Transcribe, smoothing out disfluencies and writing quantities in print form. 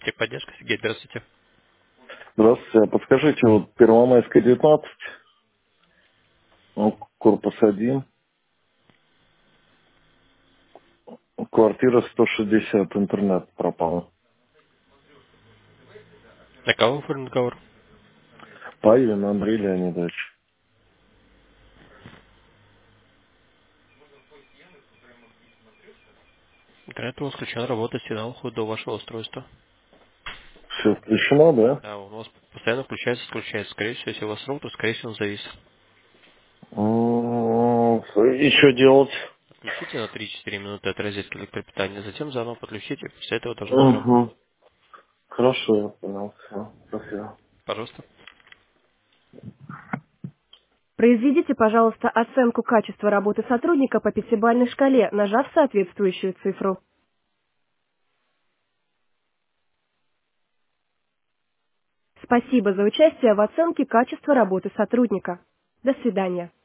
Техподдержка, Сергей, здравствуйте. Здравствуйте. А подскажите, вот Первомайская 19, ну, корпус 1, квартира 160, интернет пропал. На кого оформлен договор? Павел Андрей Леонидович. Интернет у вас включен, работа, сигнал уходит до вашего устройства. Все включено, да? Да, он у вас постоянно включается, отключается. Скорее всего, если у вас роутер, скорее всего, он завис. И что делать? Отключите на 3-4 минуты от розетки электропитания, затем заново подключите, после этого должно заработать. Угу. Хорошо, я понял. Все. Спасибо. Пожалуйста. Произведите, пожалуйста, оценку качества работы сотрудника по пятибалльной шкале, нажав соответствующую цифру. Спасибо за участие в оценке качества работы сотрудника. До свидания.